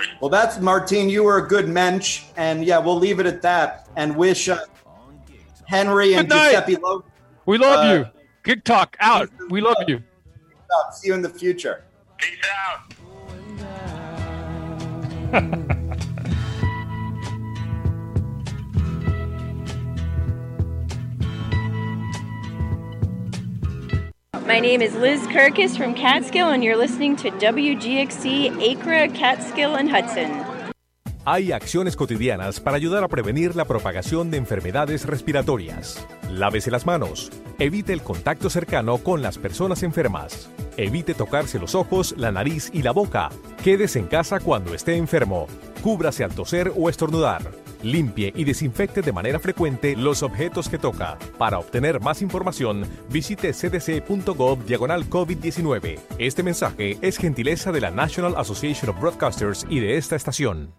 Well, that's Martine. You were a good mensch, and yeah, we'll leave it at that. And wish Henry and Giuseppe Lo. We love you. Gig Talk out. We love you. See you in the future. Peace out. My name is Liz Kirkus from Catskill, and you're listening to WGXC Acra, Catskill, and Hudson. Hay acciones cotidianas para ayudar a prevenir la propagación de enfermedades respiratorias. Lávese las manos. Evite el contacto cercano con las personas enfermas. Evite tocarse los ojos, la nariz y la boca. Quédese en casa cuando esté enfermo. Cúbrase al toser o estornudar. Limpie y desinfecte de manera frecuente los objetos que toca. Para obtener más información, visite cdc.gov/COVID-19. Este mensaje es gentileza de la National Association of Broadcasters y de esta estación.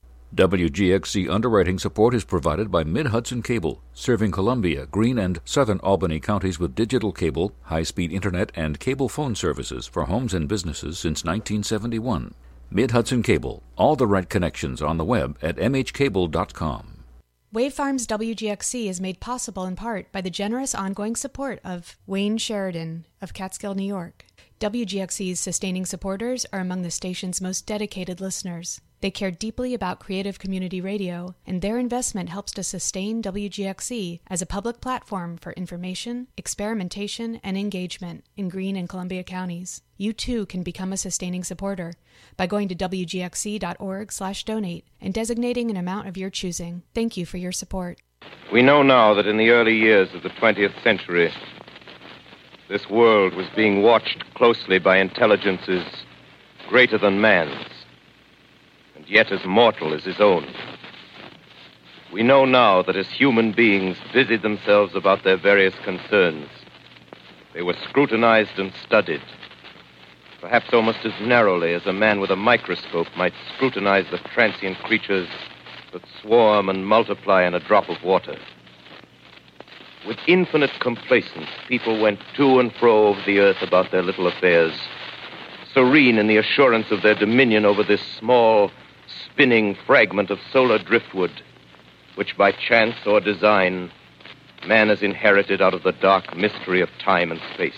WGXC underwriting support is provided by Mid-Hudson Cable, serving Columbia, Greene, and southern Albany counties with digital cable, high-speed internet, and cable phone services for homes and businesses since 1971. Mid-Hudson Cable. All the right connections on the web at mhcable.com. Wave Farms WGXC is made possible in part by the generous ongoing support of Wayne Sheridan of Catskill, New York. WGXC's sustaining supporters are among the station's most dedicated listeners. They care deeply about creative community radio, and their investment helps to sustain WGXC as a public platform for information, experimentation, and engagement in Greene and Columbia counties. You too can become a sustaining supporter by going to wgxc.org/donate and designating an amount of your choosing. Thank you for your support. We know now that in the early years of the 20th century, this world was being watched closely by intelligences greater than man's, and yet as mortal as his own. We know now that as human beings busied themselves about their various concerns, they were scrutinized and studied, perhaps almost as narrowly as a man with a microscope might scrutinize the transient creatures that swarm and multiply in a drop of water. With infinite complacence, people went to and fro over the earth about their little affairs, serene in the assurance of their dominion over this small, spinning fragment of solar driftwood, which by chance or design, man has inherited out of the dark mystery of time and space.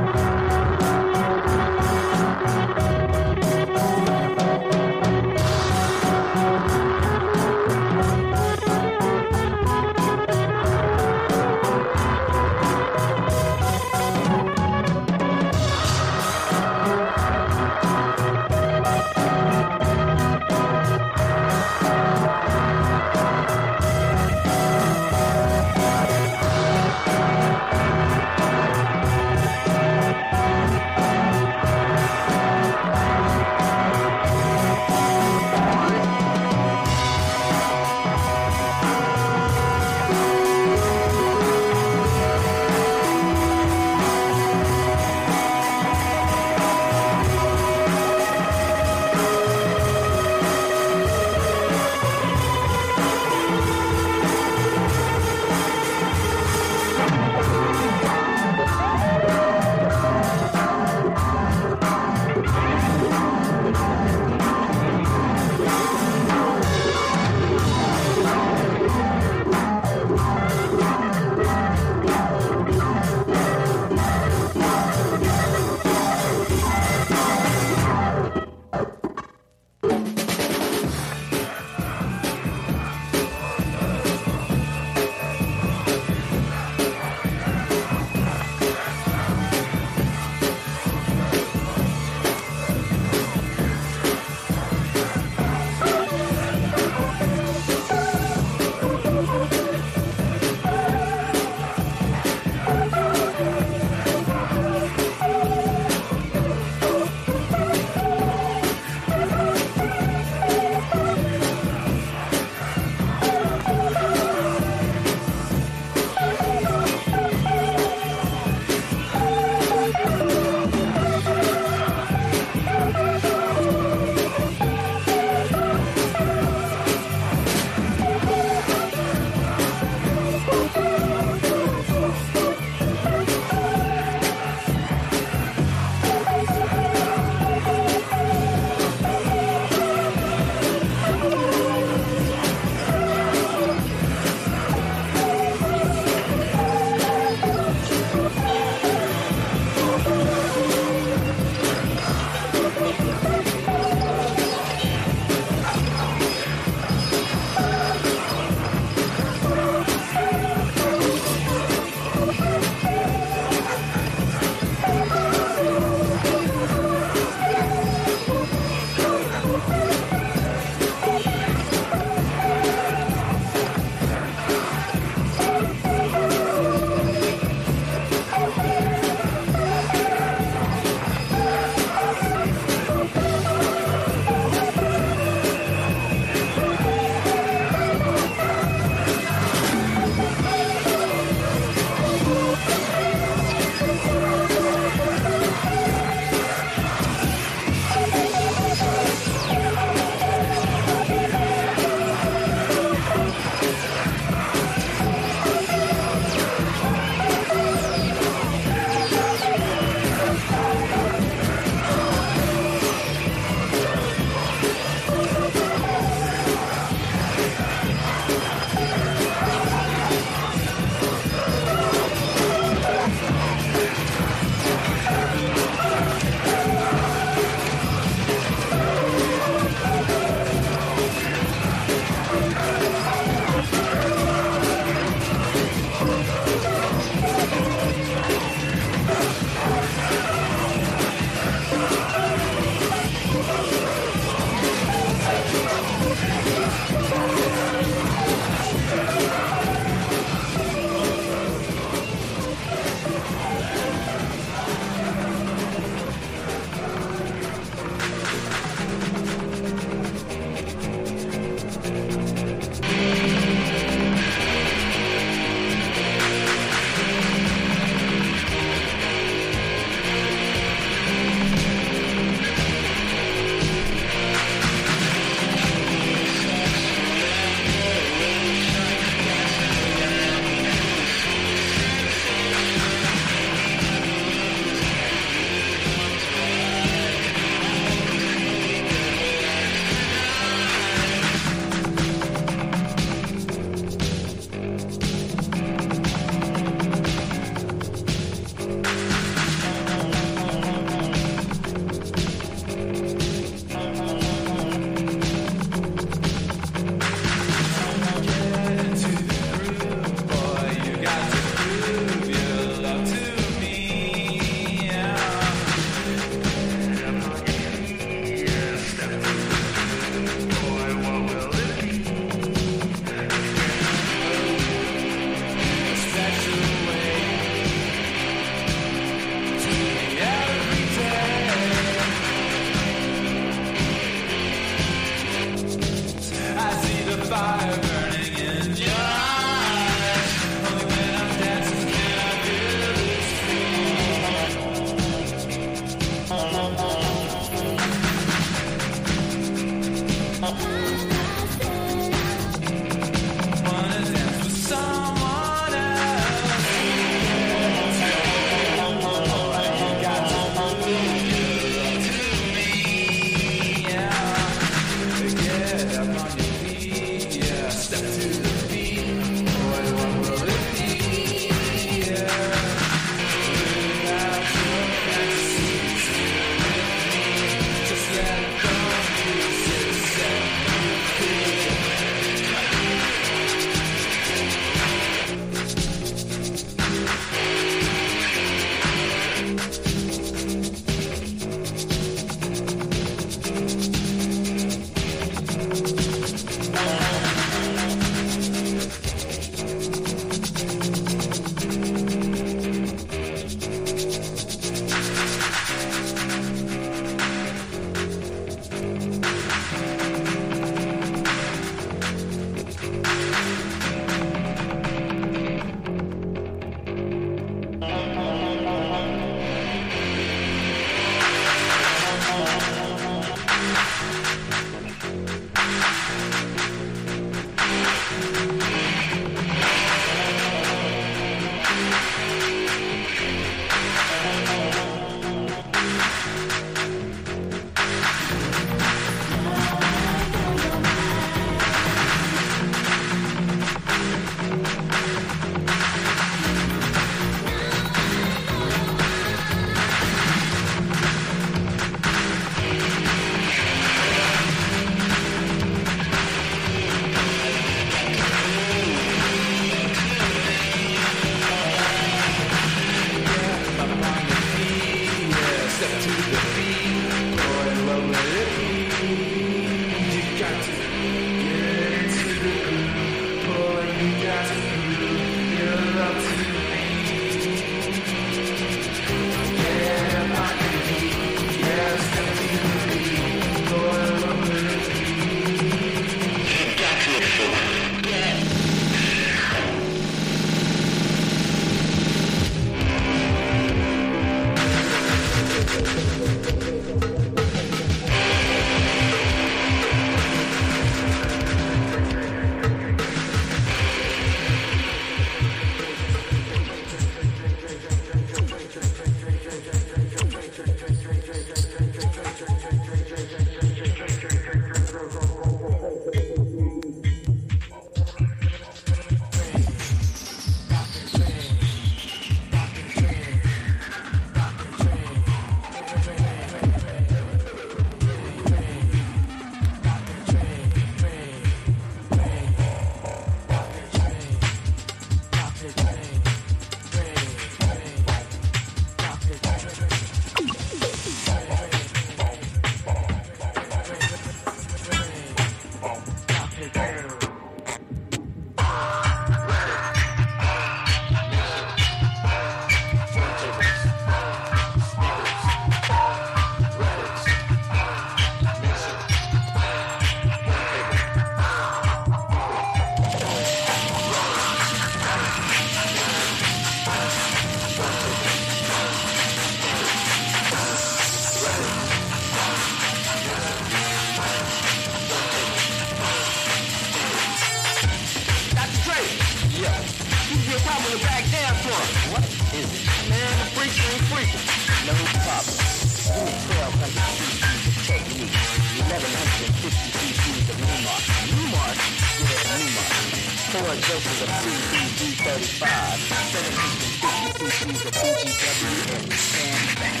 4 doses of CBD-35, 750 cc's of BGW, and stand back.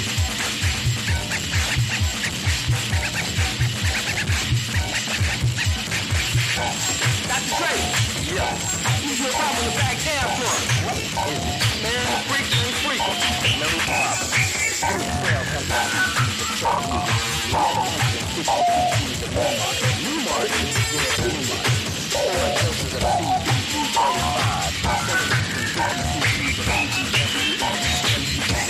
Dr. Dre, yo, he's your problem in the back down for him. Man, freak. No problem. 12 comes out CC's of choice. 750 cc's of Newmark. Newmark. 4 doses of CBD-35, 750 cc's of BGW, and back.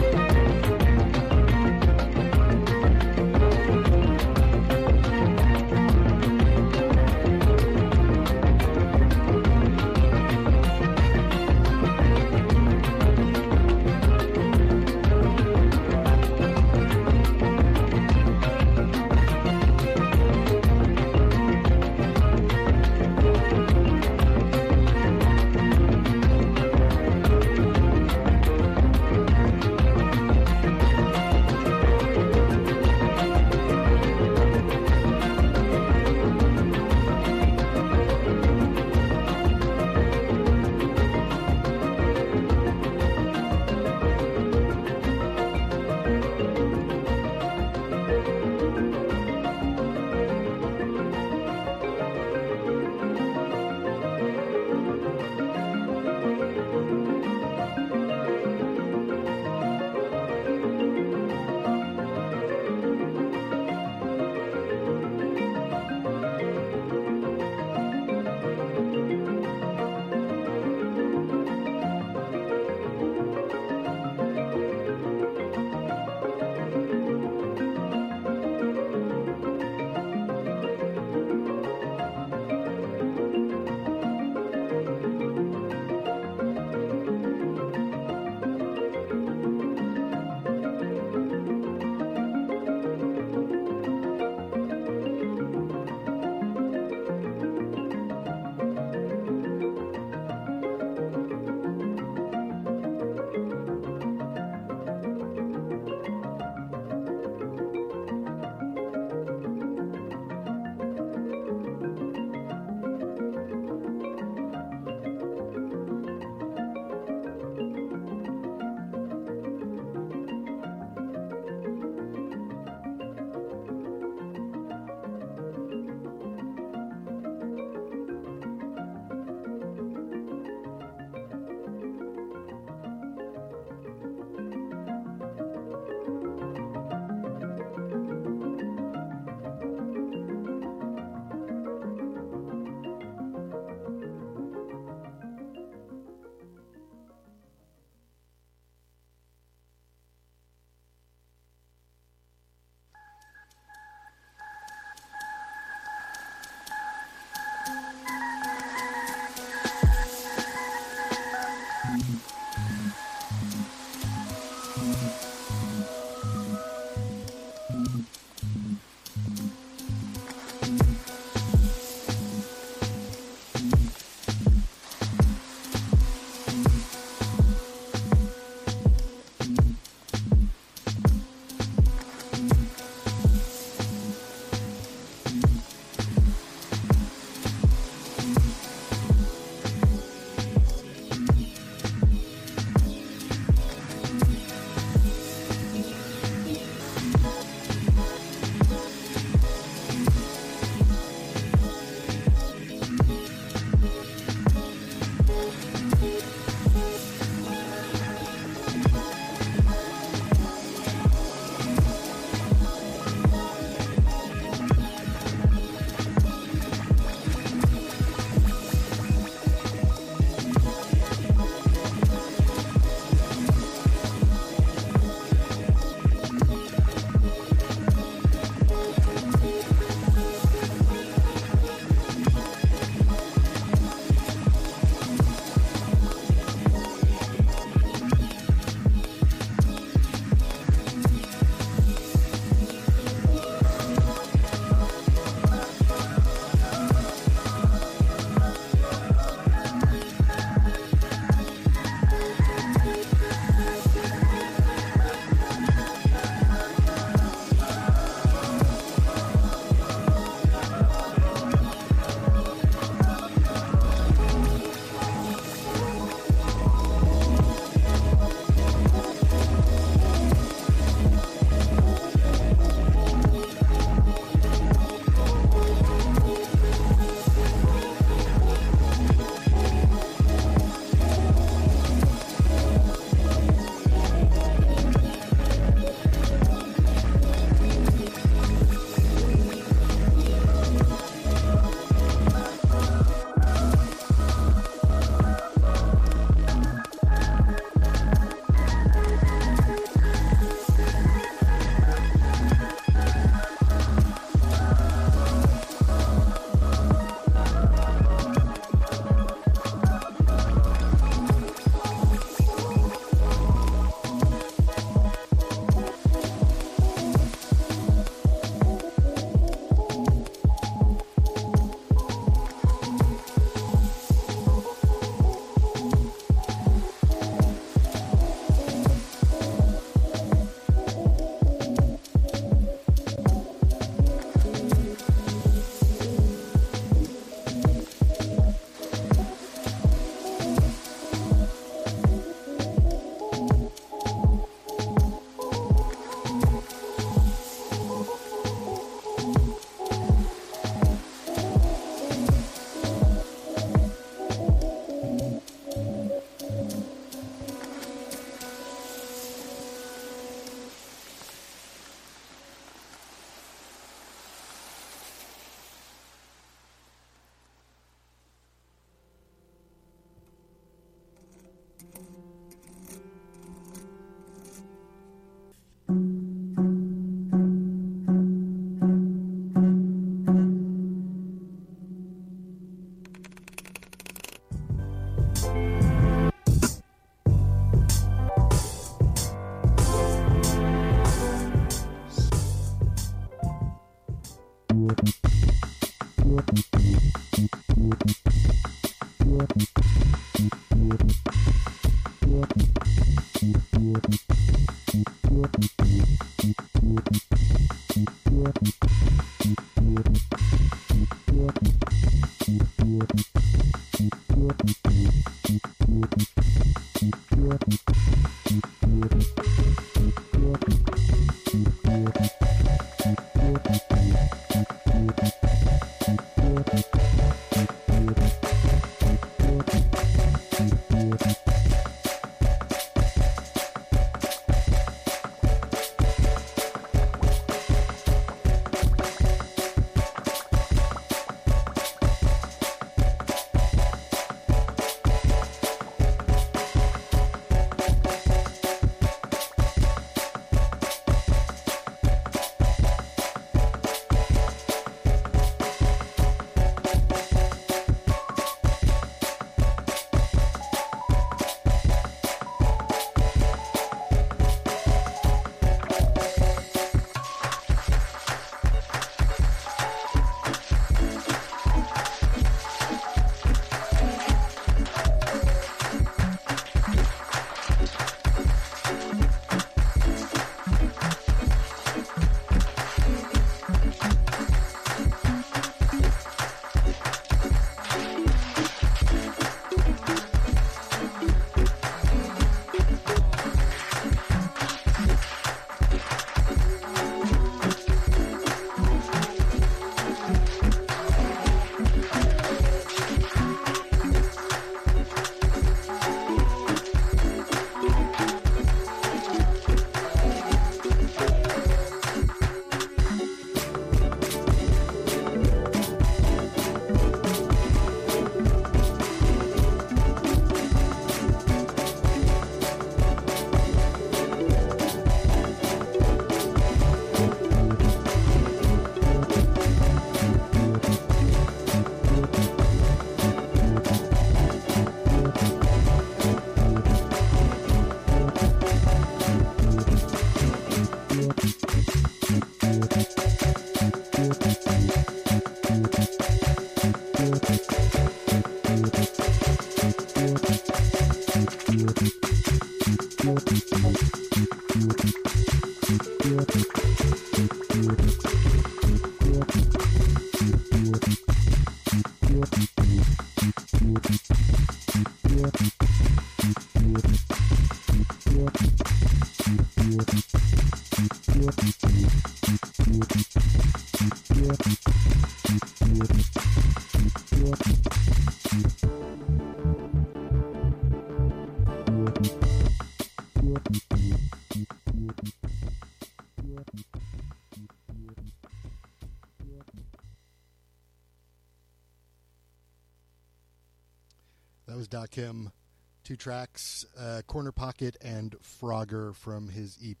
That was Dakim. 2 tracks, Corner Pocket and Frogger from his EP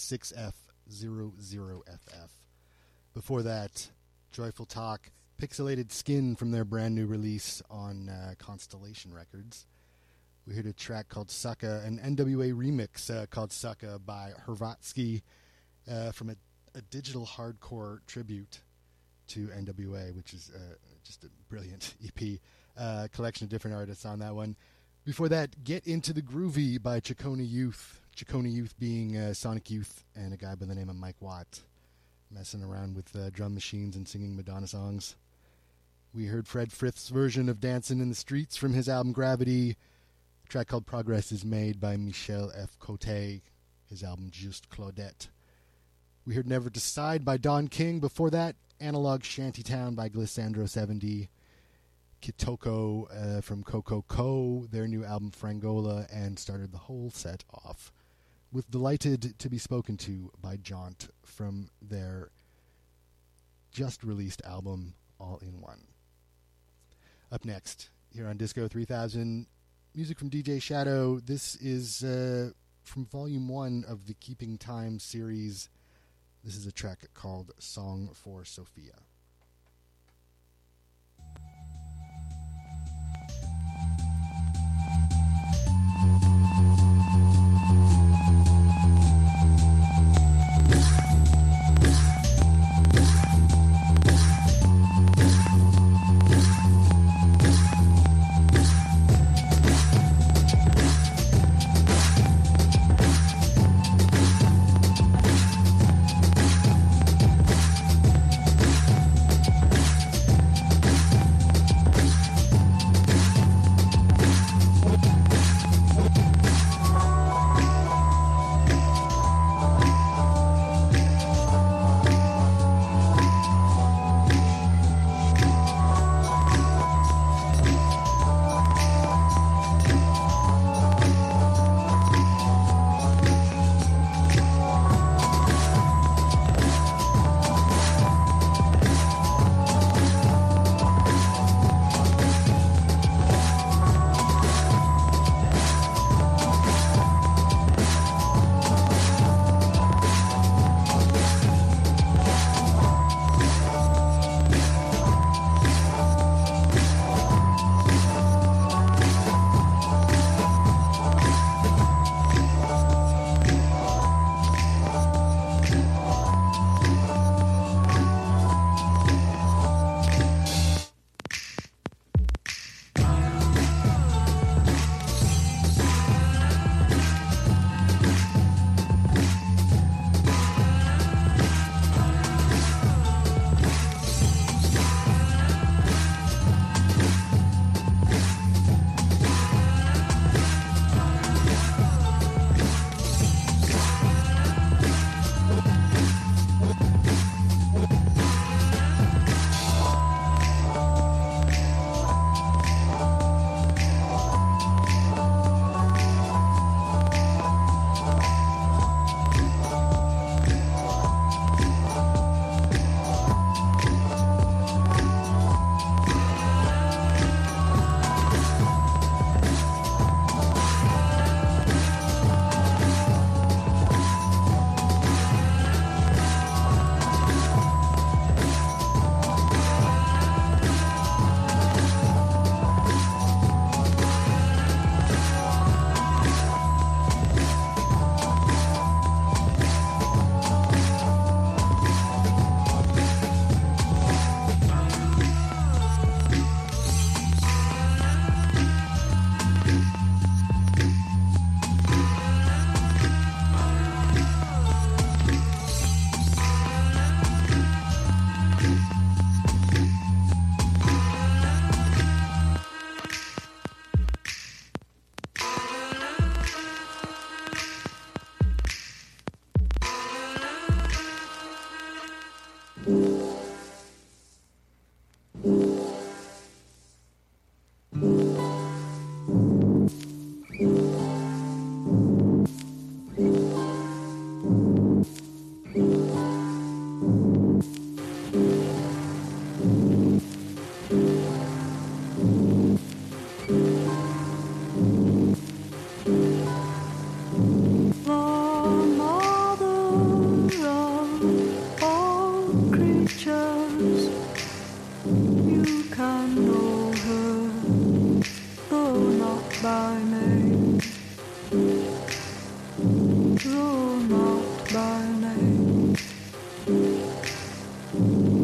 6F00FF. Before that, Joyful Talk, Pixelated Skin from their brand new release on Constellation Records. We heard a track called Sucka, an NWA remix called Sucka by Hrvatsky from a digital hardcore tribute to NWA, which is just a brilliant EP. Collection of different artists on that one. Before that, Get Into the Groovy by Chacona Youth. Chacona Youth being Sonic Youth and a guy by the name of Mike Watt, messing around with drum machines and singing Madonna songs. We heard Fred Frith's version of Dancing in the Streets from his album Gravity. A track called Progress is made by Michel F. Cote, his album Juste Claudette. We heard Never Decide by Don King. Before that, Analog Shantytown by Glissandro 70. Kitoko from Coco Co, their new album Frangola, and started the whole set off with Delighted to be Spoken to by Jaunt from their just released album All in One. Up next, here on Disco 3000, music from DJ Shadow. This is from Volume 1 of the Keeping Time series. This is a track called Song for Sophia.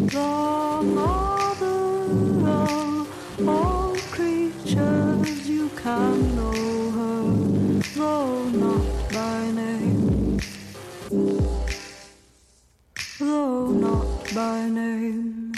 the mother of all creatures. You can know her, though not by name, though not by name.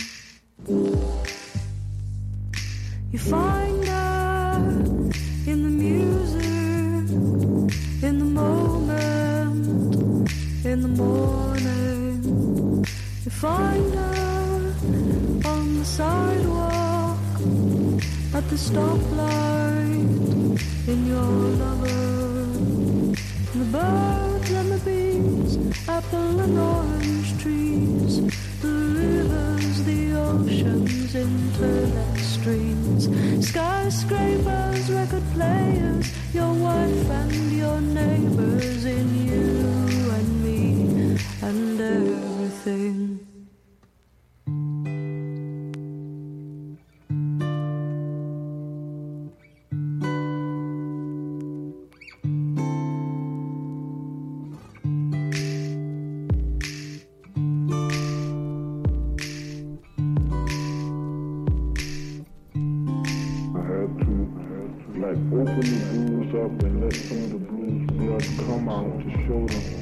You find her in the music, in the moment, in the morning. You find her on the sidewalk, at the stoplight, in your lover. The birds and the bees, apple and orange trees, the rivers, the oceans, internet streams, skyscrapers, record players, your wife and your neighbors, in you and me and everything. Open the blues up and let some of the blues blood come out to show them.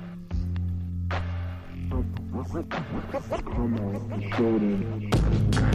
Come on, show them.